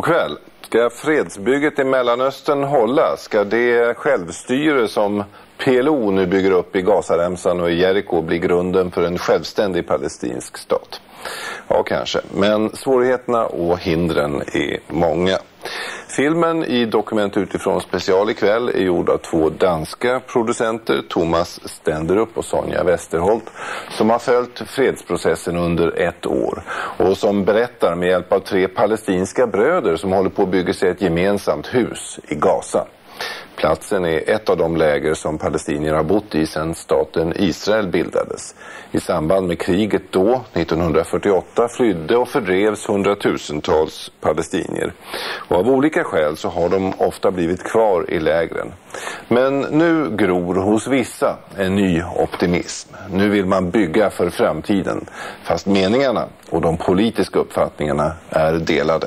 God kväll. Ska fredsbygget i Mellanöstern hålla? Ska det självstyre som PLO nu bygger upp i Gazaremsan och i Jeriko bli grunden för en självständig palestinsk stat? Ja, kanske. Men svårigheterna och hindren är många. Filmen i Dokument utifrån special ikväll är gjord av 2 danska producenter, Thomas Stenderup och Sonja Westerholt, som har följt fredsprocessen under 1 år och som berättar med hjälp av 3 palestinska bröder som håller på att bygga sig ett gemensamt hus i Gaza. Platsen är ett av de läger som palestinier har bott i sedan staten Israel bildades. I samband med kriget då, 1948, flydde och fördrevs hundratusentals palestinier. Och av olika skäl så har de ofta blivit kvar i lägren. Men nu gror hos vissa en ny optimism. Nu vill man bygga för framtiden, fast meningarna och de politiska uppfattningarna är delade.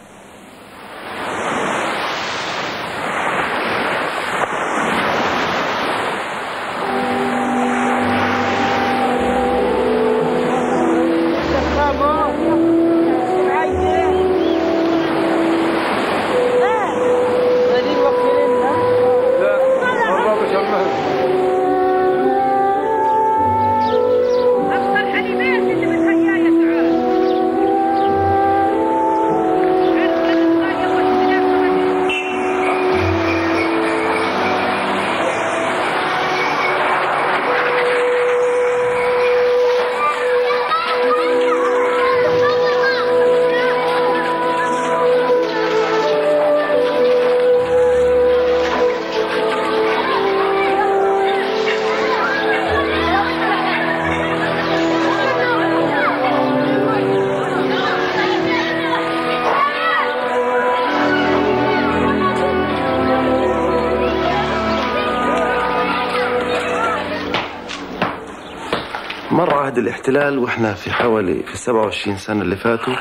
مر عهد الاحتلال واحنا في حوالي 27 سنة اللي فاتوا،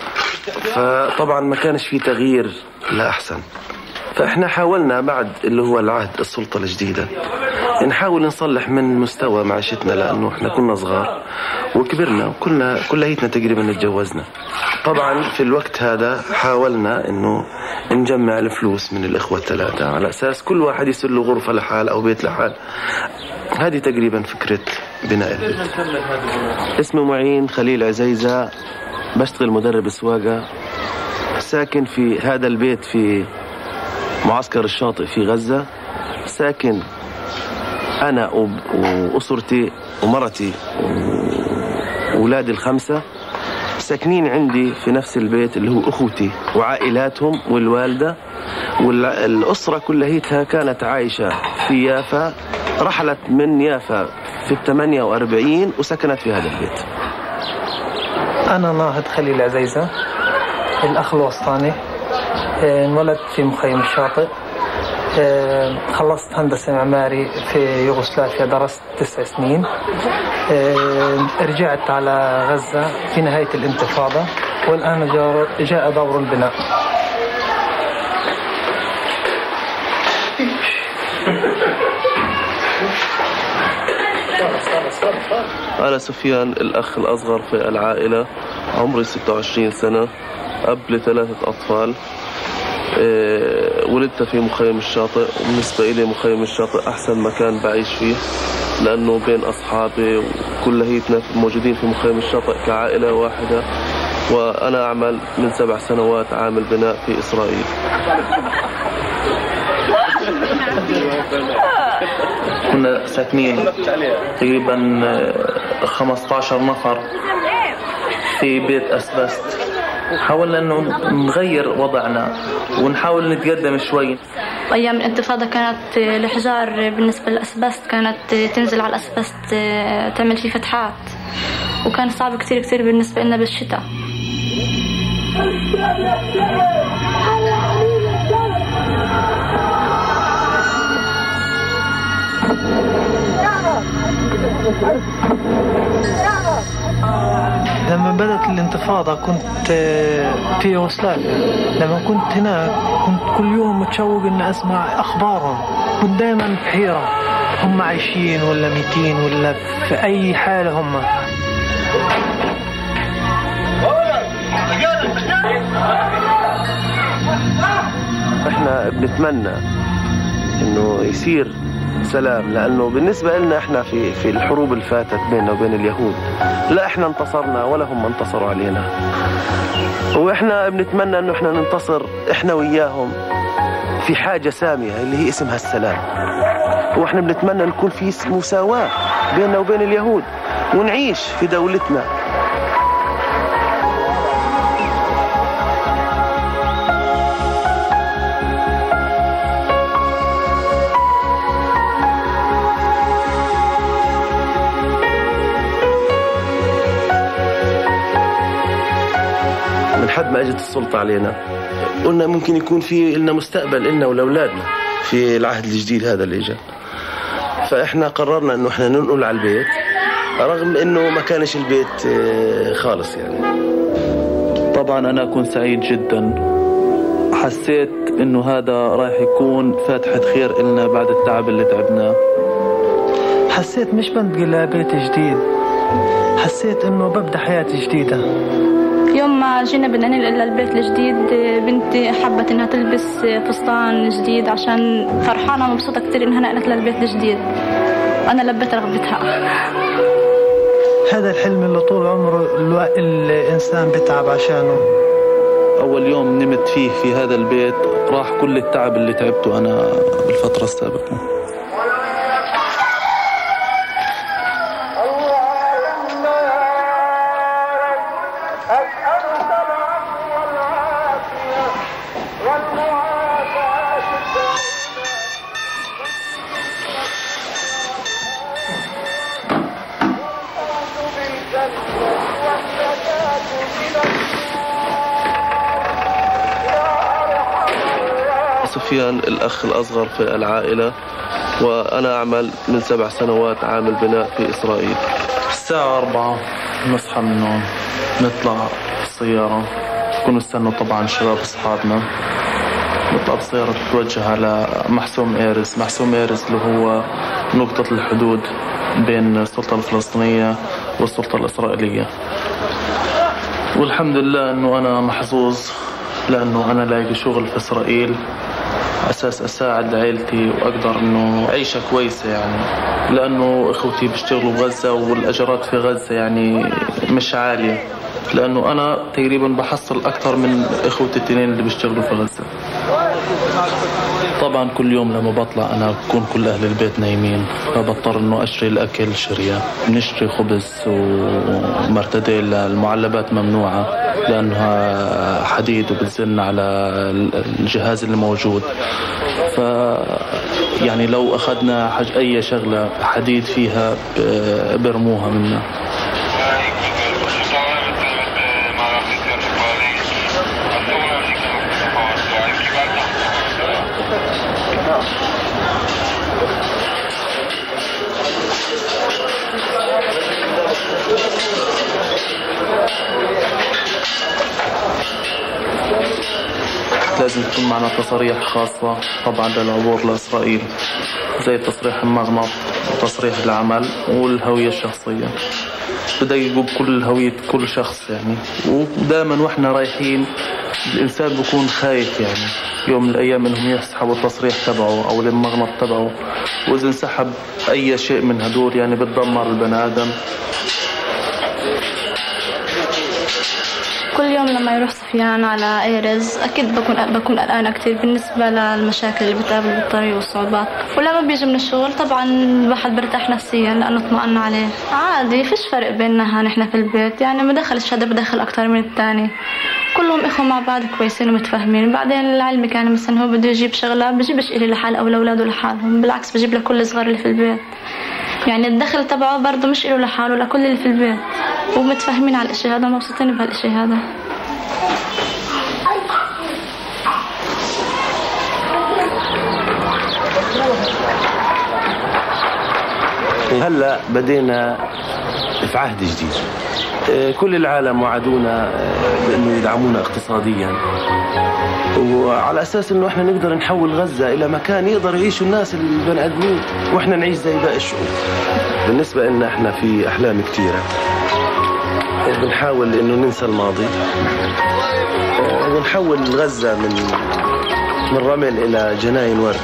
فطبعا ما كانش في تغيير لأحسن. فاحنا حاولنا بعد اللي هو العهد السلطة الجديدة نحاول نصلح من مستوى معيشتنا، لأنه احنا كنا صغار وكبرنا وكلنا كليتنا تقريبا اتجوزنا. طبعا في الوقت هذا حاولنا انه نجمع الفلوس من الإخوة ال3 على أساس كل واحد يصير له غرفة لحال أو بيت لحال. هذه تقريبا فكرة بناء البيت. اسمي معين خليل عزيزة، بشتغل مدرب سواقة، ساكن في هذا البيت في معسكر الشاطئ في غزة. ساكن أنا وأسرتي ومرتي وأولادي ال5 ساكنين عندي في نفس البيت اللي هو أخوتي وعائلاتهم والوالدة، والأسرة كلها كانت عايشة في يافا، رحلت من يافا في 48 وسكنت في هذا البيت. أنا ناهض خليل عزيزة، الأخ الوسطاني، انولدت في مخيم الشاطئ، خلصت هندسة معماري في يوغوسلافيا، درست 9 سنين، رجعت على غزة في نهاية الانتفاضة، والآن جاء دور البناء. أنا سفيان، الأخ الأصغر في العائلة، عمري 26 سنة، أب ل3 أطفال. ولدت في مخيم الشاطئ، وبالنسبة إلي مخيم الشاطئ أحسن مكان بعيش فيه، لأنه بين أصحابي وكليتنا موجودين في مخيم الشاطئ كعائلة واحدة. وأنا أعمل من 7 سنوات عامل بناء في إسرائيل. كنا ساكنين تقريبا 15 نفر في بيت أسبست. حاولنا أنه نغير وضعنا ونحاول نتقدم شوي. أيام الانتفاضة كانت الحجار بالنسبة للأسبست كانت تنزل على الأسبست تعمل فيه فتحات، وكان صعب كتير كتير بالنسبة لنا بالشتاء. لما بدأت الانتفاضة كنت في يوغوسلافيا. لما كنت هناك كنت كل يوم متشوق إن أسمع أخبارهم، كنت دائما في حيرة، هم عايشين ولا ميتين ولا في أي حالة هم. احنا بنتمنى انه يصير سلام، لانه بالنسبة لنا احنا في الحروب اللي فاتت بيننا وبين اليهود، لا احنا انتصرنا ولا هم انتصروا علينا، واحنا بنتمنى انه احنا ننتصر احنا وياهم في حاجة سامية اللي هي اسمها السلام. واحنا بنتمنى نكون في مساواة بيننا وبين اليهود ونعيش في دولتنا. من حد ما اجت السلطة علينا قلنا ممكن يكون في لنا مستقبل إلنا ولأولادنا في العهد الجديد هذا اللي جاء. فإحنا قررنا إنه إحنا ننقل على البيت، رغم إنه ما كانش البيت خالص يعني. طبعا أنا كنت سعيد جدا، حسيت إنه هذا راح يكون فاتحة خير إلنا بعد التعب اللي تعبناه. حسيت مش بنتقل لبيت جديد، حسيت إنه ببدأ حياة جديدة. يوم ما جينا بدنا ننقل للبيت الجديد، بنتي حبت انها تلبس فستان جديد عشان فرحانه ومبسوطه كثير انها نقلت للبيت الجديد. انا لبيت رغبتها. هذا الحلم اللي طول عمره الانسان بتعب عشانه. اول يوم نمت فيه في هذا البيت راح كل التعب اللي تعبته انا بالفتره السابقه. سفيان الأخ الأصغر في العائلة، وأنا أعمل من 7 سنوات عامل بناء في إسرائيل. الساعة 4 نصحى من النوم، نطلع بالسيارة، كنا نستنوا طبعا شباب أصحابنا، نطلع بالسيارة تتوجه على محسوم إيرز. محسوم إيرز اللي هو نقطة الحدود بين السلطة الفلسطينية والسلطة الإسرائيلية. والحمد لله أنه أنا محظوظ، لأنه أنا لاقي شغل في إسرائيل أساس أساعد عائلتي وأقدر أنه عيشة كويسة يعني، لأنه إخوتي بيشتغلوا بغزة والأجرات في غزة يعني مش عالية، لأنه أنا تقريبا بحصل أكثر من إخوتي التنين اللي بيشتغلوا في غزة. طبعا كل يوم لما بطلع أنا بكون كل أهل البيت نايمين، فبضطر أنه أشتري الأكل شرية. بنشتري خبز ومرتديلا، المعلبات ممنوعة لأنها حديد وبتزن على الجهاز اللي موجود. يعني لو أخذنا أي شغلة حديد فيها برموها منا. لازم تكون معنا تصاريح خاصة طبعا للعبور لإسرائيل، زي تصريح المغناط وتصريح العمل والهوية الشخصية. بدققوا بكل هوية كل شخص يعني، ودائما واحنا رايحين الإنسان بيكون خايف يعني يوم من الأيام إنهم يسحبوا التصريح تبعه أو المغناط تبعه، وإذا انسحب أي شيء من هدول يعني بتدمر البني آدم. كل يوم لما يروح سفيان على إيرز أكيد بكون قلقانة كتير بالنسبة للمشاكل اللي بتقابل بالطريق والصعوبات. ولما بيجي من الشغل طبعا الواحد برتاح نفسيا لأنه اطمئن عليه. عادي فيش فرق بيننا نحن في البيت يعني، ما دخلش هذا بدخل أكتر من الثاني، كلهم إخوة مع بعض كويسين ومتفاهمين. بعدين العلم كان مثلا هو بده يجيب شغلة بجيبش إلي لحال أو لأولاده لحالهم، بالعكس بجيب لكل صغار اللي في البيت. يعني الدخل تبعه برضه مش إله لحاله، لكل اللي في البيت، ومتفاهمين على الاشي هذا، مبسوطين بهالاشي هذا. هلا بدينا في عهد جديد، كل العالم وعدونا بانه يدعمونا اقتصاديا، وعلى اساس انه احنا نقدر نحول غزة الى مكان يقدر يعيشوا الناس البني ادمين واحنا نعيش زي باقي الشعوب. بالنسبة لنا احنا في احلام كثيرة، بنحاول انه ننسى الماضي ونحول غزة من من رمل إلى جناين ورد.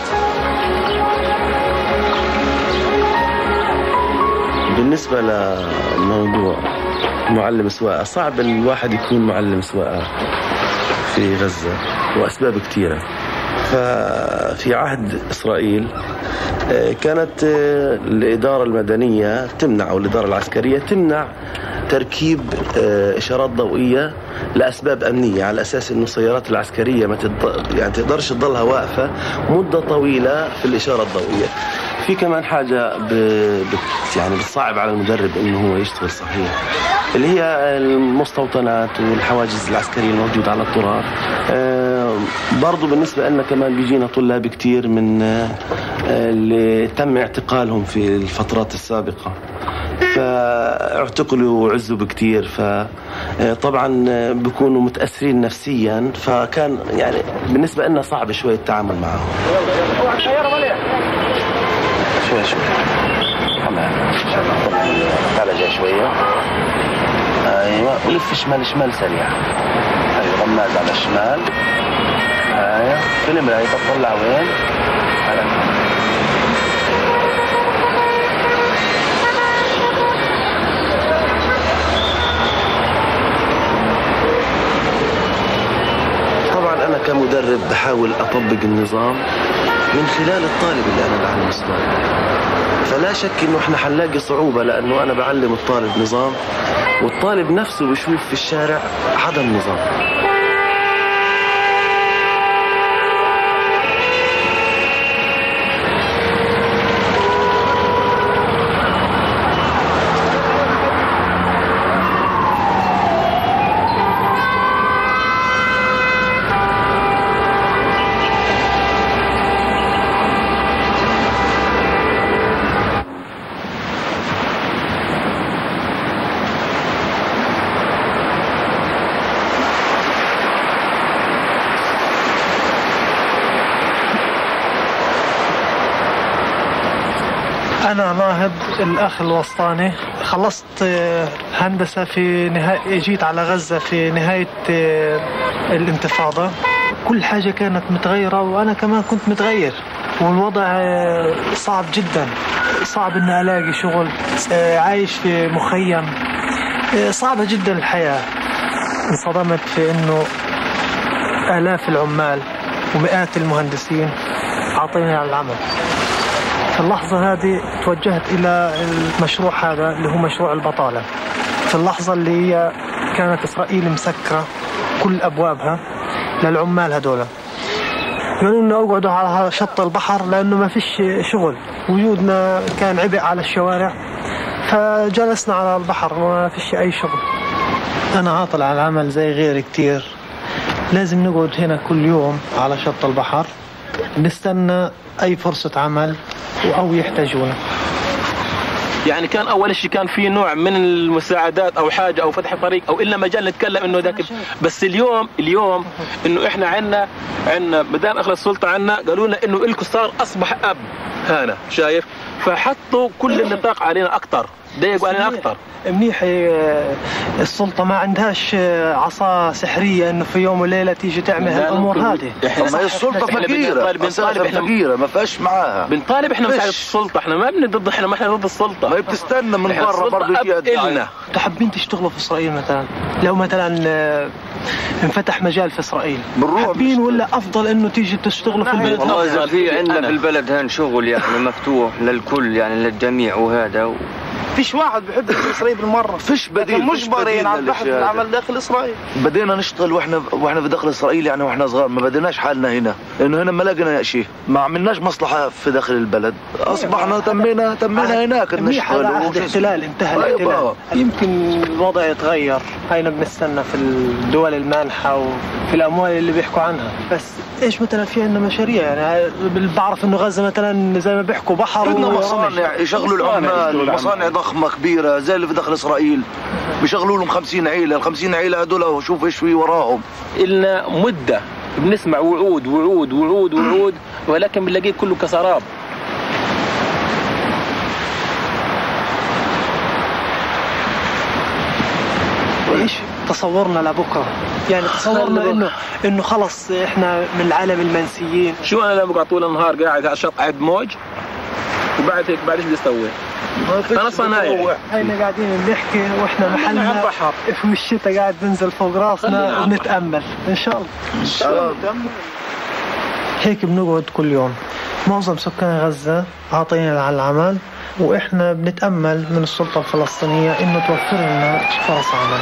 بالنسبة لموضوع معلم سواقة، صعب الواحد يكون معلم سواقة في غزة وأسباب كثيرة. ففي عهد إسرائيل كانت الإدارة المدنية تمنع، أو الإدارة العسكرية تمنع تركيب إشارات ضوئية لأسباب أمنية، على أساس إنه السيارات العسكرية ما يعني تقدرش تضلها واقفة مدة طويلة في الإشارة الضوئية. في كمان حاجة يعني بتصعب على المدرب إنه هو يشتغل صحيح، اللي هي المستوطنات والحواجز العسكرية الموجودة على الطرق. برضو بالنسبة لنا كمان بيجينا طلاب كتير من اللي تم اعتقالهم في الفترات السابقة، فاعتقلوا وعزوا بكتير، فطبعا بيكونوا متأثرين نفسيا، فكان يعني بالنسبة لنا صعب شوية التعامل معهم. شوي تعال جاي شوية. ايوه، ولف شمال سريع. ايوه، غماز على الشمال. ايوه، في المراية تطلع وين؟ طبعا انا كمدرب بحاول اطبق النظام من خلال الطالب اللي انا بعلم سواقة. فلا شك انه احنا حنلاقي صعوبة، لانه انا بعلم الطالب نظام والطالب نفسه بيشوف في الشارع عدم نظام. أنا ناهض الأخ الوسطاني، خلصت هندسة في نهاية، جيت على غزة في نهاية الانتفاضة. كل حاجة كانت متغيرة وأنا كمان كنت متغير، والوضع صعب جدا، صعب إني ألاقي شغل، عايش في مخيم، صعبة جدا الحياة. انصدمت في إنه آلاف العمال ومئات المهندسين عاطيني على العمل. في اللحظة هذه توجهت إلى المشروع هذا اللي هو مشروع البطالة. في اللحظة اللي هي كانت إسرائيل مسكرة كل أبوابها للعمال هذولا، قالوا لنا اقعدوا على شط البحر لأنه ما فيش شغل، وجودنا كان عبء على الشوارع، فجلسنا على البحر وما فيش أي شغل. أنا عاطل على العمل زي غيري كتير، لازم نقعد هنا كل يوم على شط البحر نستنى أي فرصة عمل أو يحتاجونه. يعني كان أول شيء كان في نوع من المساعدات أو حاجة أو فتح طريق أو إلا مجال نتكلم إنه ذاك. بس اليوم إنه إحنا عنا مدام أخذ السلطة عنا، قالوا لنا إنه إلكو صار أصبح أب هنا، شايف؟ فحطوا كل النطاق علينا أكتر، ضيقوا علينا أكتر. منيح السلطة ما عندهاش عصا سحرية إنه في يوم وليلة تيجي تعمل هالأمور هذه. ما هي السلطة فقيرة ما فيش معاها. بنطالب إحنا مساعدة السلطة، إحنا ما ضد، إحنا ما إحنا ضد السلطة. ما هي بتستنى من برا برضه إلنا. حابين تشتغلوا في إسرائيل مثلا، لو مثلا انفتح مجال في إسرائيل حابين ولا أفضل إنه تيجي تشتغلوا في البلد؟ والله في عندنا في البلد هان شغل يعني مفتوح للكل يعني للجميع، وهذا فيش واحد بيحب إسرائيل بالمرة، فيش بديل، مجبرين على البحث عن العمل داخل إسرائيل. بدينا نشتغل واحنا في داخل إسرائيل يعني، واحنا صغار ما بديناش حالنا هنا، لأنه هنا ما لقينا شيء، ما عملناش مصلحة في داخل البلد، أصبحنا تمينا هناك نشتغل. الاحتلال انتهى الاحتلال. يمكن الوضع يتغير، هينا بنستنى في الدول المانحة وفي الأموال اللي بيحكوا عنها. بس إيش مثلا في عندنا مشاريع، يعني بعرف إنه غزة مثلا زي ما بيحكوا بحر، بدنا مصانع يشغلوا العمال، مصانع ضخمة كبيرة زي اللي في داخل إسرائيل، بيشغلوا لهم 50 عيلة، ال50 عيلة هذول وشوف إيش في وراهم. إلنا مدة بنسمع وعود وعود وعود وعود، ولكن بنلاقيه كله كسراب. إيش تصورنا لبكرة؟ يعني تصورنا انه خلص احنا من العالم المنسيين. شو انا لما بقعد طول النهار قاعد على الشط عد موج وبعد هيك بعد ايش بدي اسوي؟ انا صنايعي. هينا قاعدين بنحكي واحنا محلنا على البحر في الشتاء قاعد بنزل فوق راسنا ونتامل ان شاء الله. ان شاء الله هيك بنقعد كل يوم. معظم سكان غزة عاطلين على العمل واحنا بنتامل من السلطة الفلسطينية انه توفر لنا فرص عمل.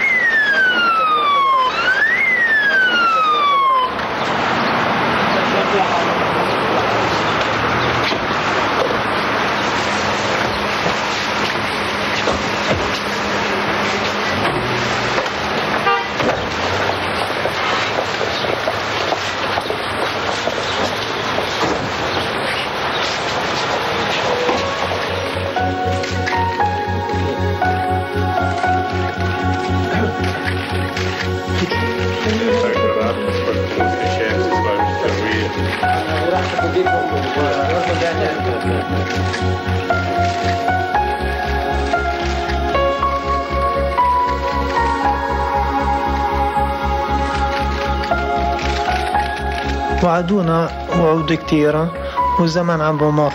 وعدونا وعود كتيرة والزمن عم بمر.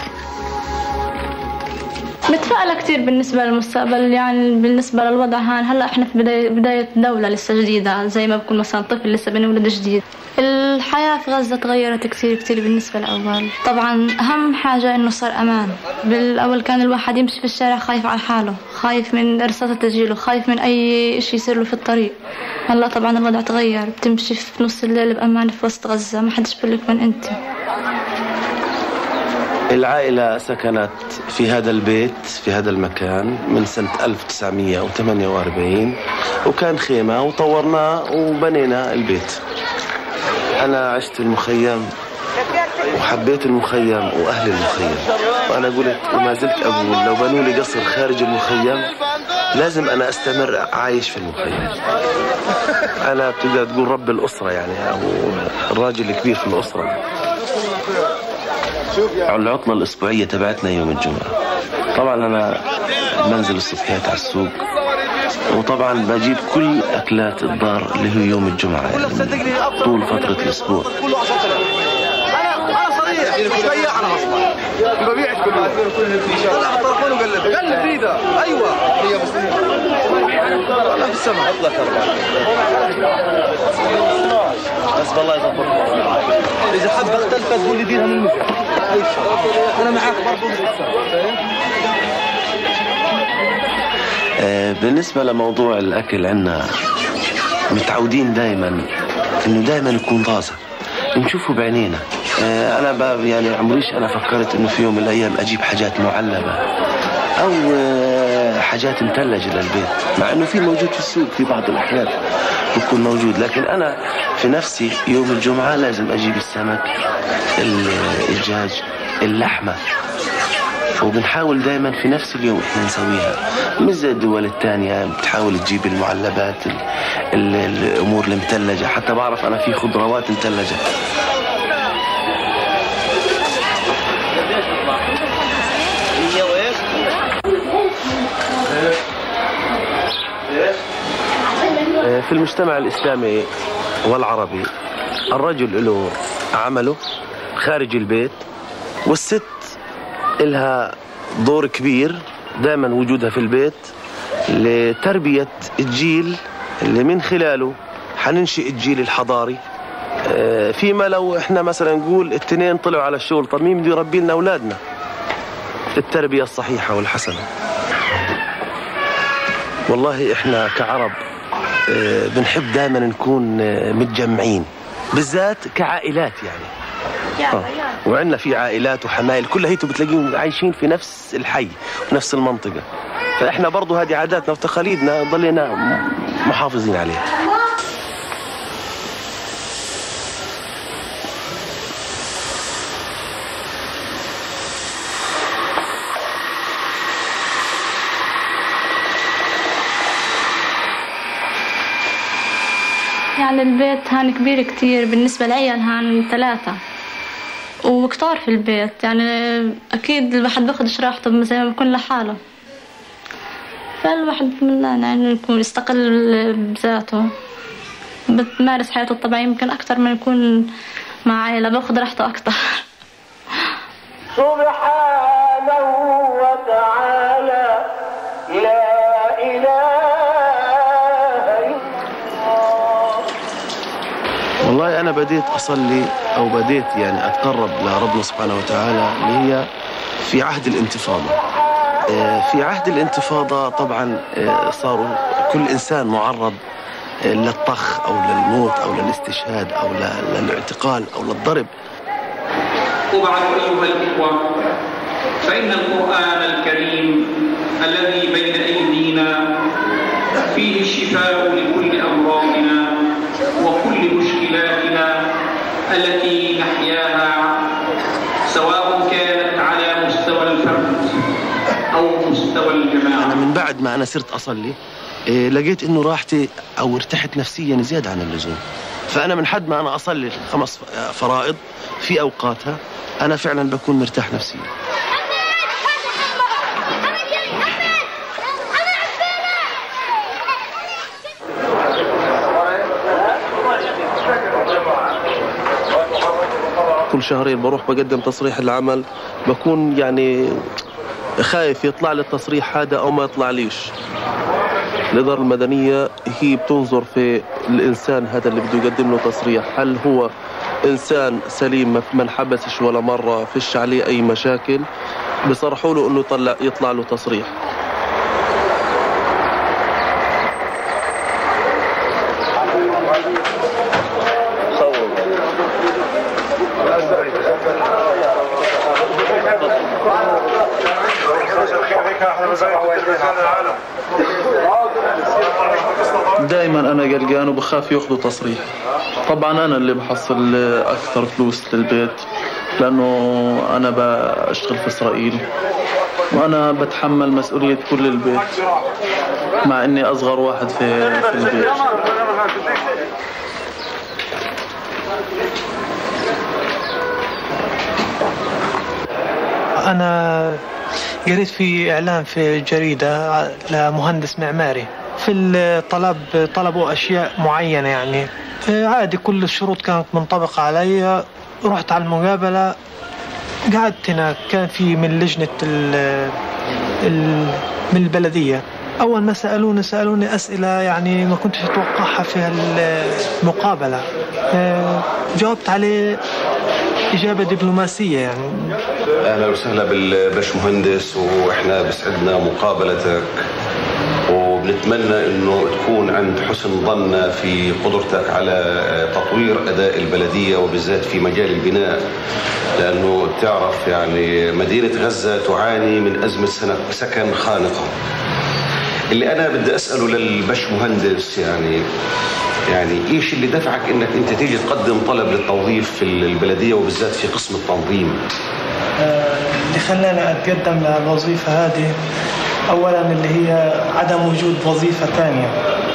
متفائلة كتير بالنسبة للمستقبل، يعني بالنسبة للوضع هان. هلا احنا في بداية دولة لسه جديدة، زي ما بكون مثلا طفل لسه بنولد جديد. الحياة في غزة تغيرت كتير بالنسبة للأول. طبعا أهم حاجة إنه صار أمان. بالأول كان الواحد يمشي في الشارع خايف على حاله، خايف من رصاصة تجيله، خايف من أي شيء يصير له في الطريق. هلا طبعا الوضع تغير، بتمشي في نص الليل بأمان في وسط غزة، ما حدش بيقول لك من أنت. العائلة سكنت في هذا البيت في هذا المكان من سنة 1948 وكان خيمة وطورناه وبنينا البيت. أنا عشت في المخيم وحبيت المخيم وأهل المخيم، وأنا قلت وما زلت أقول لو بنوا لي قصر خارج المخيم لازم أنا أستمر عايش في المخيم. أنا بتقدر تقول رب الأسرة يعني، أو الراجل الكبير في الأسرة. العطلة الأسبوعية تبعتنا يوم الجمعة. طبعا أنا بنزل الصبحيات على السوق، وطبعا بجيب كل أكلات الدار اللي هو يوم الجمعة يعني طول فترة الأسبوع. أنا صريح شوية على أصلا ببيعش كله طلع بالطرفون وقلب بيده. أيوة هي بس لا في السماء اطلع بس والله يظبط. إذا حد اختلفت تقول لي ديرها من مكة أنا معاك برضو. بالنسبة لموضوع الأكل عنا متعودين دايما إنه دايما يكون طازة نشوفه بعينينا. أنا يعني عمريش أنا فكرت إنه في يوم من الأيام أجيب حاجات معلبة أو حاجات مثلجة للبيت، مع إنه في موجود في السوق في بعض الأحيان بيكون موجود. لكن أنا في نفسي يوم الجمعة لازم أجيب السمك، الدجاج، اللحمة، وبنحاول دائما في نفس اليوم احنا نسويها. مش زي الدول الثانية بتحاول تجيب المعلبات الأمور المثلجة. حتى بعرف أنا في خضروات مثلجة. في المجتمع الإسلامي والعربي الرجل له عمله خارج البيت، والست إلها دور كبير دائما وجودها في البيت لتربية الجيل اللي من خلاله حننشئ الجيل الحضاري. فيما لو احنا مثلا نقول الاثنين طلعوا على الشغل، طب مين بده يربي لنا أولادنا التربية الصحيحة والحسنة؟ والله احنا كعرب بنحب دائما نكون متجمعين، بالذات كعائلات يعني. وعندنا في عائلات وحمايل كلها هيتوا بتلاقيهم عايشين في نفس الحي ونفس المنطقة، فإحنا برضو هذه عاداتنا وتقاليدنا ضلينا محافظين عليها. يعني البيت هان كبير كتير بالنسبة لعيال، هان 3 وكتار في البيت. يعني أكيد الواحد بياخدش راحته زي ما بيكون لحاله، فالواحد بيتمنى يعني يكون يستقل بذاته بتمارس حياته الطبيعية يمكن أكتر من يكون مع عائلة، باخد راحته أكتر. سبحانه وتعالى لا إله إلا الله. والله أنا بديت أصلي أو بديت يعني أتقرب لربنا سبحانه وتعالى اللي هي في عهد الانتفاضة. في عهد الانتفاضة طبعا صاروا كل إنسان معرض للطخ أو للموت أو للاستشهاد أو للاعتقال أو للضرب. وبعد أيها الإخوة، فإن القرآن الكريم الذي بين أيدينا فيه الشفاء لكل أمراضنا وكل مشكلاتنا التي نحياها، سواء كانت على مستوى الفرد أو مستوى الجماعة. أنا من بعد ما أنا صرت أصلي لقيت إنه راحتي أو ارتحت نفسيا زيادة عن اللزوم. فأنا من حد ما أنا أصلي 5 فرائض في أوقاتها أنا فعلا بكون مرتاح نفسيا. كل شهرين بروح بقدم تصريح العمل، بكون يعني خايف يطلع لي التصريح هذا أو ما يطلع ليش. الإدارة المدنية هي بتنظر في الإنسان هذا اللي بده يقدم له تصريح، هل هو إنسان سليم ما انحبسش ولا مرة، فيش عليه أي مشاكل، بصرحوا له إنه يطلع له تصريح. دائما أنا قلقان وبخاف يأخذوا تصريح. طبعا أنا اللي بحصل أكثر فلوس للبيت لأنه أنا بشتغل في إسرائيل وأنا بتحمل مسؤولية كل البيت مع إني أصغر واحد في البيت. أنا قريت في إعلان في جريدة لمهندس معماري، في الطلب طلبوا أشياء معينة يعني عادي، كل الشروط كانت منطبقة علي. رحت على المقابلة، قعدت هناك، كان في من لجنة من البلدية. أول ما سألوني أسئلة يعني ما كنتش أتوقعها في المقابلة، جاوبت عليه إجابة دبلوماسية يعني. أهلا وسهلا بالباشمهندس، وإحنا بسعدنا مقابلتك، وبنتمنى إنه تكون عند حسن ظننا في قدرتك على تطوير أداء البلدية وبالذات في مجال البناء، لأنه تعرف يعني مدينة غزة تعاني من أزمة سكن خانقة. اللي أنا بدي أسأله للباشمهندس يعني إيش اللي دفعك إنك أنت تيجي تقدم طلب للتوظيف في البلدية وبالذات في قسم التنظيم؟ اللي خلاني أتقدم للوظيفة هذه أولا اللي هي عدم وجود وظيفة ثانية.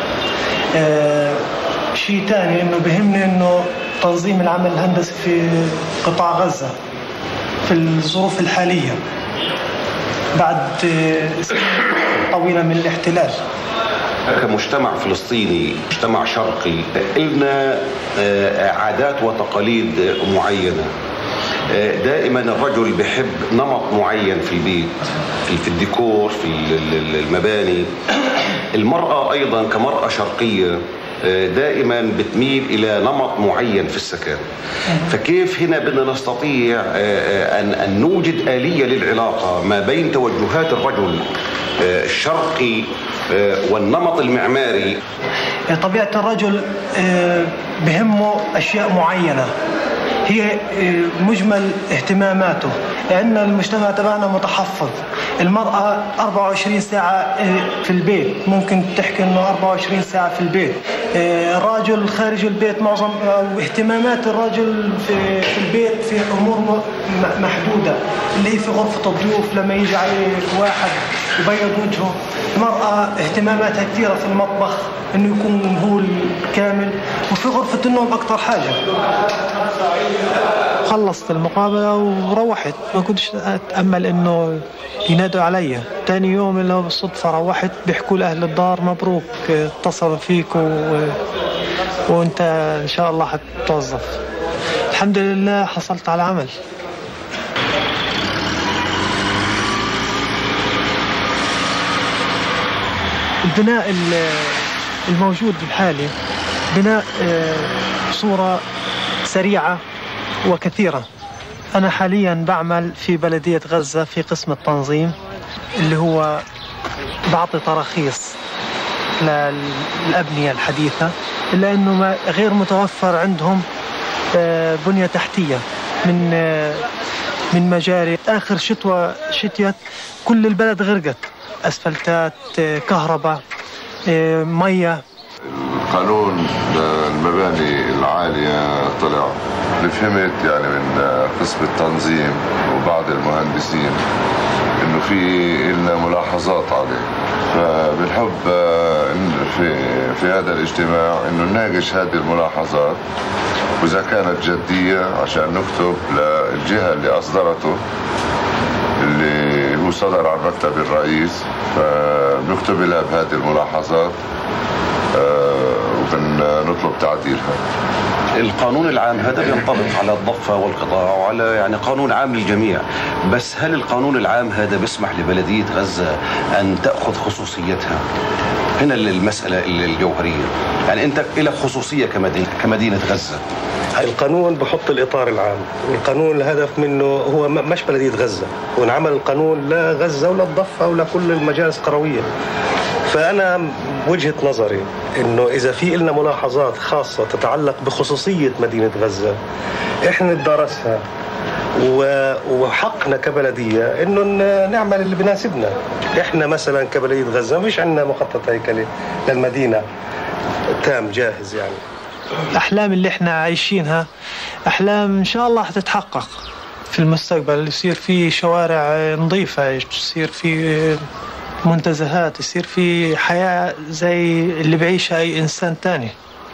شيء ثاني إنه بهمني إنه تنظيم العمل الهندسي في قطاع غزة في الظروف الحالية بعد سنين طويلة من الاحتلال. كمجتمع فلسطيني، مجتمع شرقي، لنا عادات وتقاليد معينة. دائما الرجل بيحب نمط معين في البيت، في الديكور، في المباني. المرأة أيضا كمرأة شرقية دائما بتميل إلى نمط معين في السكن. فكيف هنا بدنا نستطيع أن نوجد آلية للعلاقة ما بين توجهات الرجل الشرقي والنمط المعماري؟ طبيعة الرجل بهمه أشياء معينة هي مجمل اهتماماته، لأن المجتمع تبعنا متحفظ. المرأة 24 ساعة في البيت، ممكن تحكي أنه 24 ساعة في البيت. الرجل خارج البيت معظم اهتمامات الرجل في البيت في أمور محدودة، اللي هي في غرفة الضيوف لما يجي عليه واحد يبيض وجهه. المرأة اهتماماتها كثيرة في المطبخ، انه يكون هو الكامل، وفي غرفة النوم اكثر حاجة. خلصت المقابلة وروحت، ما كنتش اتأمل انه ينادوا علي. تاني يوم اللي هو بالصدفة روحت بيحكوا لأهل الدار مبروك اتصلوا فيك وأنت إن شاء الله حتتوظف. الحمد لله حصلت على عمل. البناء الموجود الحالي بناء صورة سريعة وكثيرة. أنا حاليا بعمل في بلدية غزة في قسم التنظيم، اللي هو بعطي تراخيص للأبنية الحديثة، إلا أنه غير متوفر عندهم بنية تحتية من مجاري. آخر شتيت كل البلد غرقت، أسفلتات، كهرباء، مية. قانون المباني العالية طلع، اللي فهمت يعني من قسم التنظيم وبعض المهندسين انه في لنا ملاحظات عليه، فبنحب في هذا الاجتماع انه نناقش هذه الملاحظات، واذا كانت جدية عشان نكتب للجهة اللي اصدرته، اللي هو صدر عن مكتب الرئيس، فبنكتب لها بهذه الملاحظات وبنطلب تعديلها. القانون العام هذا ينطبق على الضفة والقطاع وعلى يعني قانون عام للجميع، بس هل القانون العام هذا بيسمح لبلدية غزة أن تأخذ خصوصيتها؟ هنا المسألة الجوهرية، يعني أنت لك خصوصية كمدينة غزة. القانون بحط الإطار العام، والقانون الهدف منه هو مش بلدية غزة، ونعمل القانون لا غزة ولا الضفة ولا كل المجالس القروية. فأنا وجهة نظري إنه إذا في لنا ملاحظات خاصة تتعلق بخصوصية مدينة غزة، إحنا ندرسها، وحقنا كبلدية إنه نعمل اللي بناسبنا. إحنا مثلا كبلدية غزة مش عندنا مخطط هيكلي للمدينة تام جاهز. يعني الأحلام اللي إحنا عايشينها أحلام إن شاء الله حتتحقق في المستقبل. يصير في شوارع نظيفة، يصير في منتزهات، يصير في حياة زي اللي بعيشها أي إنسان تاني.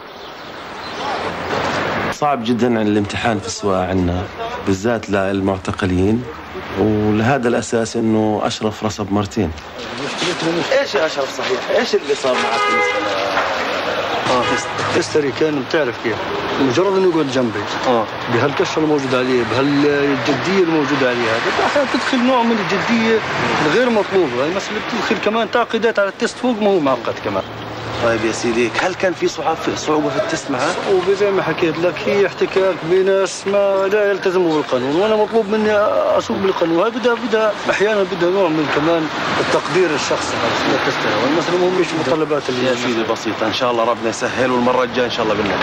صعب جدا عن الامتحان في السواقة عنا، بالذات للمعتقلين، ولهذا الأساس إنه أشرف رسب مرتين. إيش يا أشرف صحيح؟ إيش اللي صار معك بالنسبة تستري كان بتعرف كيف؟ مجرد انه يقعد جنبي بهالكشة الموجود عليه، بهالجدية الموجودة عليها، احيانا تدخل نوع من الجدية الغير مطلوبة. هي مسألة بتدخل كمان تعقيدات على التست فوق ما هو معقد كمان. طيب يا سيدي، هل كان في صعوبة في التست معها؟ صعوبة زي ما حكيت لك، هي احتكاك بناس ما لا يلتزموا بالقانون، وانا مطلوب مني اسوق بالقانون. هاي بدها احيانا بدها نوع من كمان التقدير الشخصي على التستها، والمسألة مو مش متطلبات اللي يا سيدي بسيطة، ان شاء الله ربنا يسهل، والمرة الجاية ان شاء الله بالله.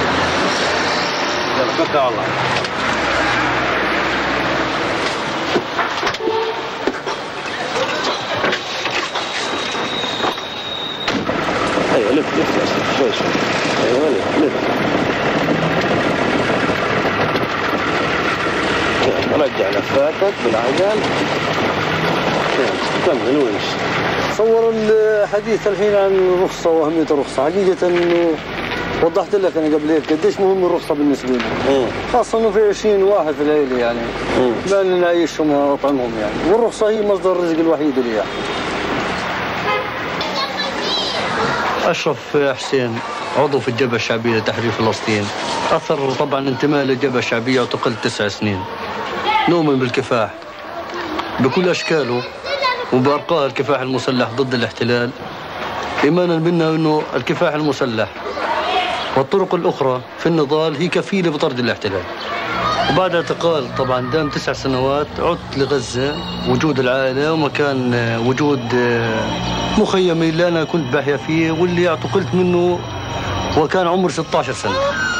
يلا توكل على الله. ايوه لف شوي شوي. ايوه لف رجع لفاتك بالعجل. كمل وامشي. تصور الحديث الحين عن الرخصة وأهمية الرخصة، حقيقة انه وضحت لك انا قبل هيك قديش مهم الرخصة بالنسبة لي، خاصة انه في 20 واحد في العيلة، يعني بدنا نعيشهم ونطعمهم يعني، والرخصة هي مصدر الرزق الوحيد اللي يعني. أشرف حسين عضو في الجبهة الشعبية لتحرير فلسطين، أثر طبعا انتماء للجبهة الشعبية وتقل 9 سنين. نؤمن بالكفاح بكل أشكاله وبأرقاء الكفاح المسلح ضد الاحتلال، إيمانا بنا أنه الكفاح المسلح والطرق الأخرى في النضال هي كفيلة بطرد الاحتلال. وبعد اعتقال طبعا دام 9 سنوات عدت لغزة، وجود العائلة ومكان وجود مخيمي اللي أنا كنت باحيا فيه، واللي اعتقلت منه وكان عمري 16 سنة.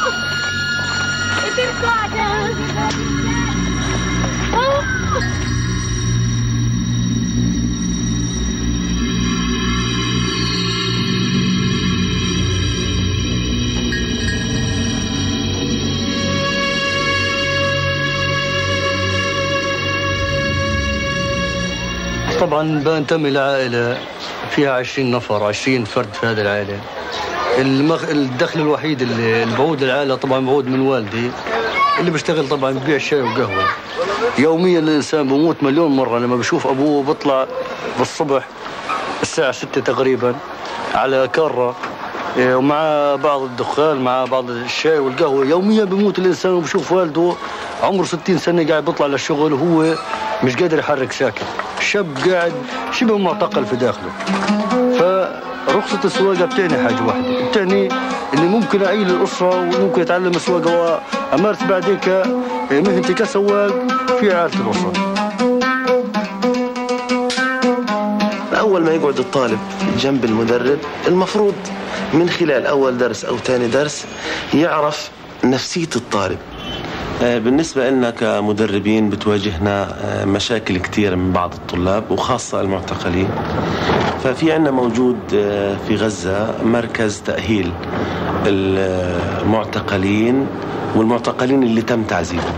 طبعا بنتمي لعائلة فيها 20 نفر، 20 فرد في هذه العائلة. الدخل الوحيد اللي بعود للعائلة طبعا بعود من والدي اللي بيشتغل طبعا ببيع شاي وقهوة. يوميا الإنسان بموت مليون مرة لما بشوف أبوه بطلع بالصبح الساعة 6 تقريبا على كارة ومع بعض الدخان، مع بعض الشاي والقهوة. يوميا بموت الإنسان وبشوف والده عمره 60 سنة قاعد بيطلع للشغل وهو مش قادر يحرك ساكن. الشاب قاعد شبه معتقل في داخله. فرخصة السواقة بتعني حاجة واحدة، بتعني إني ممكن أعيل الأسرة وممكن أتعلم السواقة وأمارس بعديك مهنتي كسواق في عائلة الأسرة. أول ما يقعد الطالب جنب المدرب المفروض من خلال أول درس أو ثاني درس يعرف نفسية الطالب. بالنسبة لنا كمدربين بتواجهنا مشاكل كتير من بعض الطلاب وخاصة المعتقلين. ففي عنا موجود في غزة مركز تأهيل المعتقلين والمعتقلين اللي تم تعذيبهم.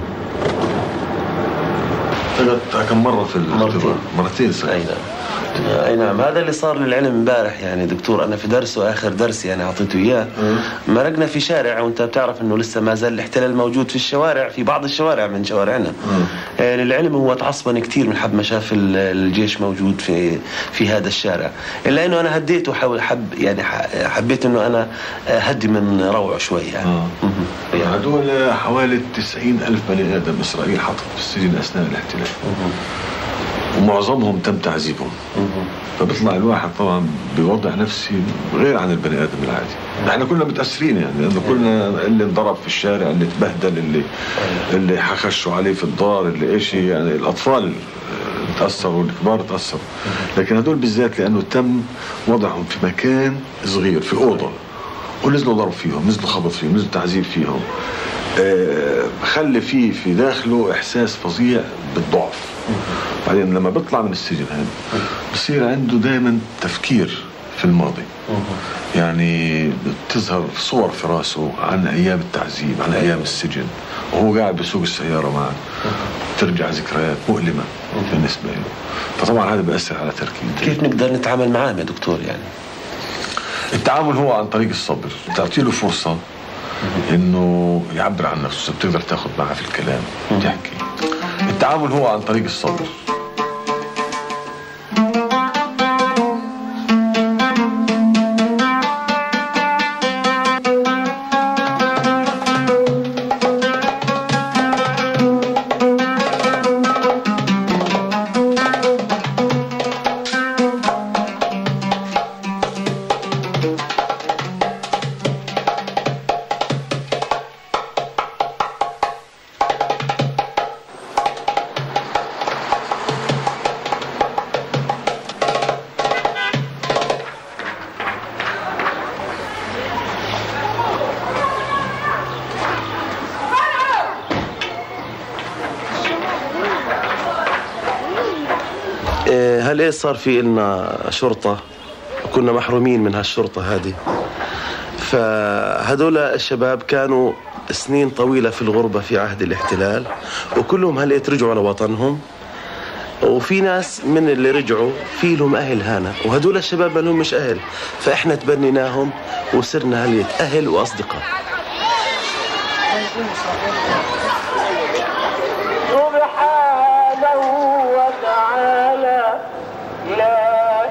كم مرة في مرتين اي نعم. هذا اللي صار للعلم امبارح يعني دكتور. انا في درس واخر درس يعني اعطيته اياه، مرقنا في شارع وانت بتعرف انه لسه ما زال الاحتلال موجود في الشوارع، في بعض الشوارع من شوارعنا. للعلم هو تعصبني كثير من حب ما شاف الجيش موجود في هذا الشارع، الا انه انا هديته حبيت انه انا هدي من روعه شوي يعني. هذول حوالي 90,000 بني ادم اسرائيل حطت في السجن اثناء الاحتلال. ومعظمهم تم تعذيبهم. فبيطلع الواحد طبعا بوضع نفسي غير عن البني ادم العادي. احنا كلنا متاثرين يعني، لانه كلنا اللي انضرب في الشارع، اللي تبهدل، اللي خشوا عليه في الدار، اللي ايش يعني، الاطفال تاثروا والكبار تاثروا. لكن هدول بالذات لانه تم وضعهم في مكان صغير في اوضه، ونزلوا ضرب فيهم، نزلوا خبط فيهم، نزلوا تعذيب فيهم. خلي فيه في داخله احساس فظيع بالضعف. بعدين لما بيطلع من السجن هذا بصير عنده دائما تفكير في الماضي. يعني بتظهر صور في راسه عن ايام التعذيب، عن ايام السجن، وهو قاعد بسوق السياره معه ترجع ذكريات مؤلمه بالنسبه له. فطبعا هذا بيأثر على تركيبته. كيف نقدر نتعامل معاه يا دكتور يعني؟ التعامل هو عن طريق الصبر، تعطي له فرصه انه يعبر عن نفسه، بتقدر تاخذ معه في الكلام تحكي. التعامل هو عن طريق الصبر. هل ايش صار في إلنا شرطة، كنا محرومين من هالشرطة هذه. فهذول الشباب كانوا سنين طويلة في الغربة في عهد الاحتلال، وكلهم هلقيت رجعوا لوطنهم. وفي ناس من اللي رجعوا في لهم أهل هنا، وهدول الشباب ما لهم مش أهل، فإحنا تبنيناهم وصرنا هلقيت أهل وأصدقاء. سبحانه وتعالى لا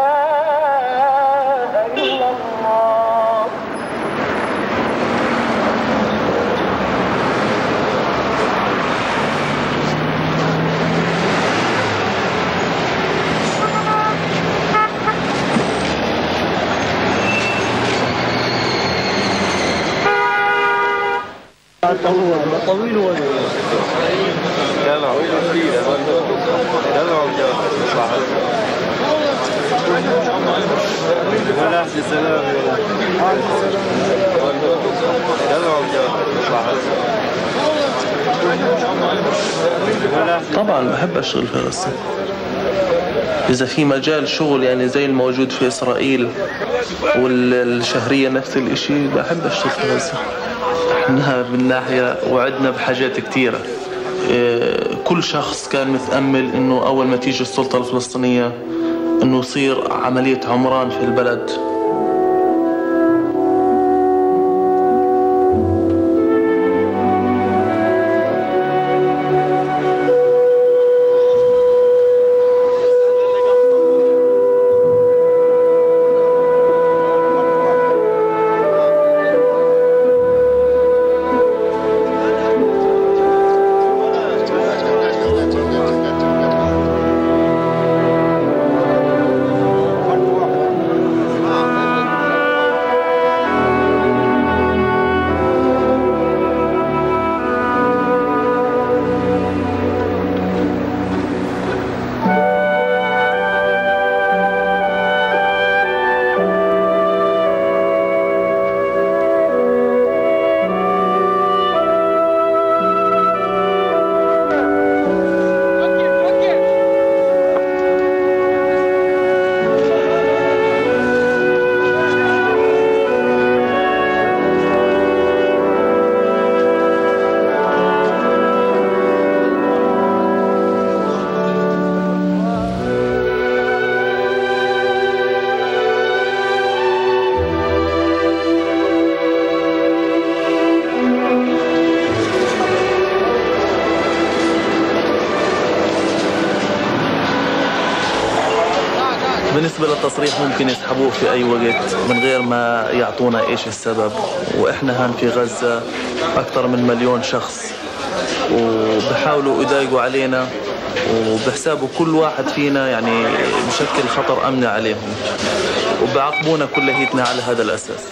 إله إلا الله. طويل ولا طبعا بحب اشتغل في غزة اذا في مجال شغل يعني زي الموجود في اسرائيل والشهرية نفس الاشي، بحب اشتغل في غزة. احنا من ناحية وعدنا بحاجات كتيرة. كل شخص كان متأمل انه اول ما تيجي السلطة الفلسطينية انه يصير عملية عمران في البلد. بالنسبة للتصريح ممكن يسحبوه في أي وقت من غير ما يعطونا إيش السبب. وإحنا هان في غزة أكثر من 1,000,000 شخص وبحاولوا يضايقوا علينا وبحسابوا كل واحد فينا يعني بشكل خطر أمني عليهم وبعاقبونا كليتنا على هذا الأساس.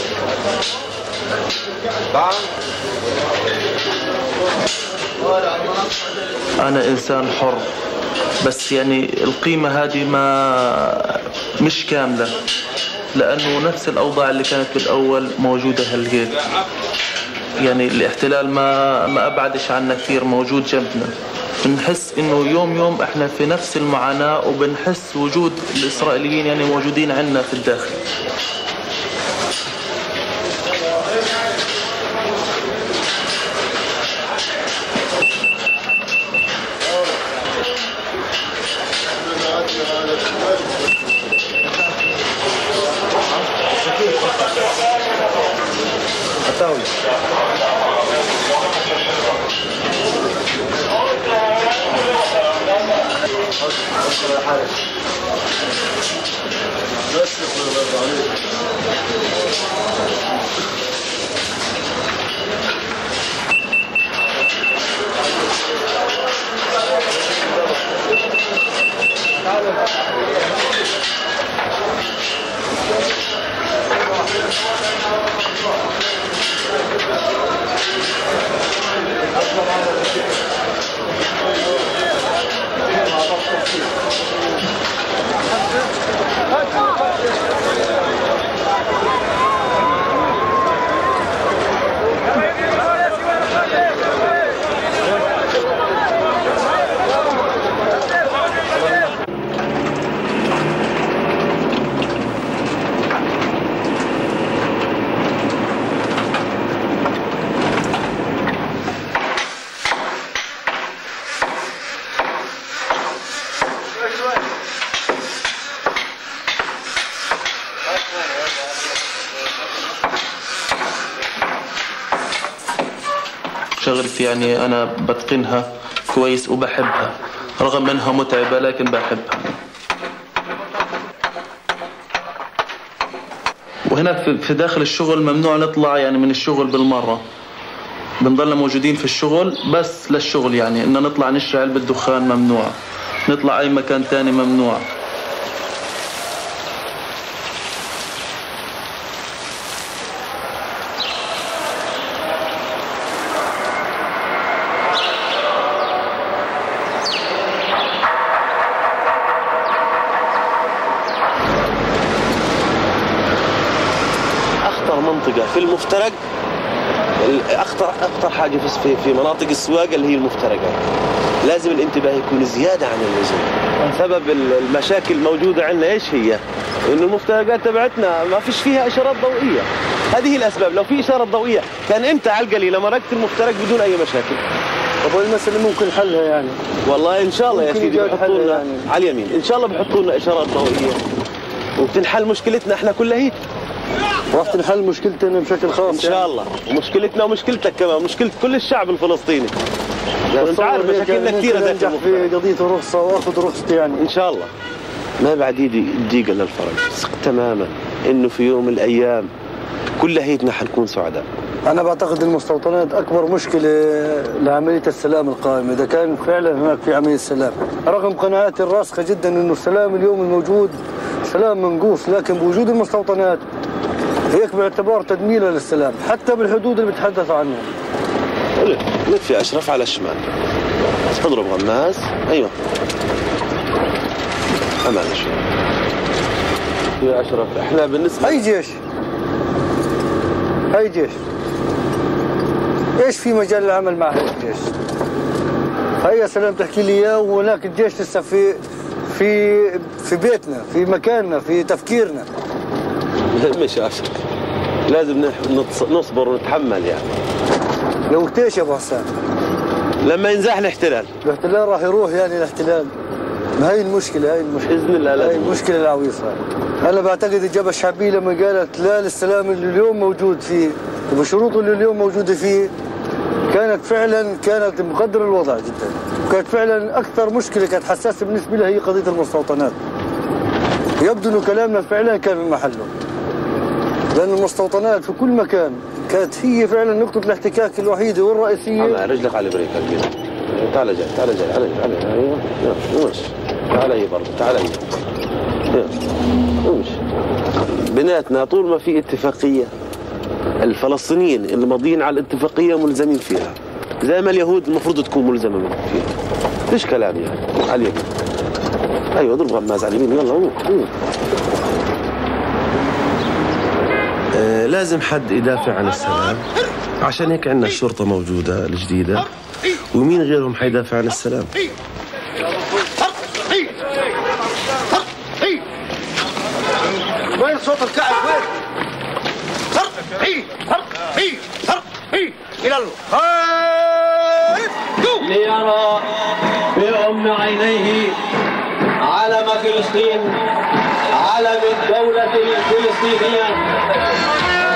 أنا إنسان حر بس يعني القيمة هذه مش كاملة لأنه نفس الأوضاع اللي كانت بالأول موجودة هالقيت. يعني الاحتلال ما أبعدش عنا كثير، موجود جنبنا. بنحس إنه يوم إحنا في نفس المعاناة وبنحس وجود الإسرائيليين يعني موجودين عنا في الداخل. شغلتي يعني أنا بتقنها كويس وبحبها رغم أنها متعبة لكن بحبها. وهنا في داخل الشغل ممنوع نطلع يعني من الشغل بالمرة. بنضلنا موجودين في الشغل بس للشغل، يعني إن نطلع نشري علبة دخان ممنوع، نطلع أي مكان تاني ممنوع. في المفترق اخطر حاجه في مناطق السواقه اللي هي المفترقات، لازم الانتباه يكون زياده عن اللزوم. سبب المشاكل الموجوده عندنا ايش هي؟ انه المفترقات تبعتنا ما فيش فيها اشارات ضوئيه. هذه الاسباب. لو في اشاره ضوئيه كان انت على القليله مرقت المفترق بدون اي مشاكل. طب المساله ممكن حلها يعني؟ والله ان شاء الله يا سيدي بيحطوا لنا يعني على اليمين ان شاء الله بيحطوا لنا اشارات ضوئيه وبتنحل مشكلتنا احنا كلها. راح تنحل مشكلتنا بشكل خاص ان شاء الله، ومشكلتنا ومشكلتك كمان، مشكلة كل الشعب الفلسطيني. انت عارف مشاكلنا كثيرة ننجح في قضية الرخصة واخذ رخصتي يعني ان شاء الله. ما بعد ايدي الضيقة للفرج، ثق تماما انه في يوم من الايام كل هيتنا حنكون سعداء. انا بعتقد المستوطنات اكبر مشكلة لعملية السلام القائم، اذا كان فعلا هناك في عملية سلام، رغم قناعاتي الراسخة جدا انه السلام اليوم الموجود سلام منقوص، لكن بوجود المستوطنات هيك باعتبار تدميرها للسلام حتى بالحدود اللي بتحدثوا عنها. لف اشرف على الشمال تضرب غماس. ايوه امان شوي يا اشرف. احنا بالنسبه هي جيش ايش في مجال العمل مع هاي الجيش؟ هيا سلام تحكي لي اياه، وهناك الجيش لسه في بيتنا، في مكاننا، في تفكيرنا. مش اشرف لازم نصبر ونتحمل يعني. لو ايش يا ابو حسان؟ لما ينزاح الاحتلال راح يروح يعني الاحتلال. ما هي المشكله باذن الله هاي المشكله العويصه. انا بعتقد الجبهه الشعبيه لما قالت لا للسلام اللي اليوم موجود فيه وبشروطه اللي اليوم موجوده فيه، كانت مقدر الوضع جدا، وكانت فعلا اكثر مشكله كانت حساسه بالنسبه لها هي قضيه المستوطنات. يبدو أن كلامنا فعلا كان في محله، لأن المستوطنات في كل مكان كانت هي فعلا نقطة الاحتكاك الوحيدة والرئيسية. رجلك على البريك كده. تعال جاي تعال جاي ايوه ماشي. تعال هي برضه تعال هي. ماشي. بيناتنا طول ما في اتفاقية الفلسطينيين اللي ماضيين على الاتفاقية ملزمين فيها، زي ما اليهود المفروض تكون ملزمة فيها. ليش كلام يعني على اليمين؟ ايوه اضرب غماز على اليمين يلا قوم. لازم حد يدافع عن السلام، عشان هيك عندنا الشرطة موجودة الجديدة، ومين غيرهم حيدافع عن السلام؟ وين صوت الكعب وين؟ إلى ليرى بأم عينيه علم فلسطين، علم الدولة الفلسطينية.